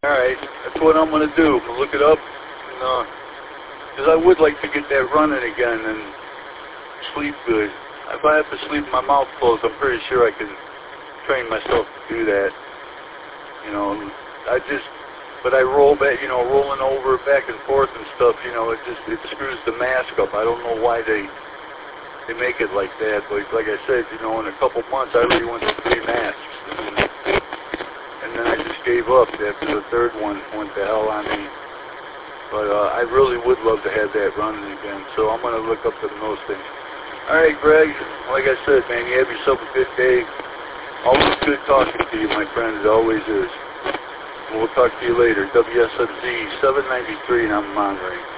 Alright, that's what I'm going to do. Look it up. Because I would like to get that running again and sleep good. If I have to sleep with my mouth closed, I'm pretty sure I can train myself to do that. You know, but I roll back, you know, rolling over back and forth and stuff, you know, it screws the mask up. I don't know why they make it like that, but like I said, you know, in a couple months I already went to 3 masks. And then I just gave up after the 3rd one went to hell on me. But I really would love to have that running again, so I'm going to look up those things. Alright, Greg, like I said, man, you have yourself a good day. Always good talking to you, my friend, it always is. We'll talk to you later. WSMZ 793, and I'm Monterey.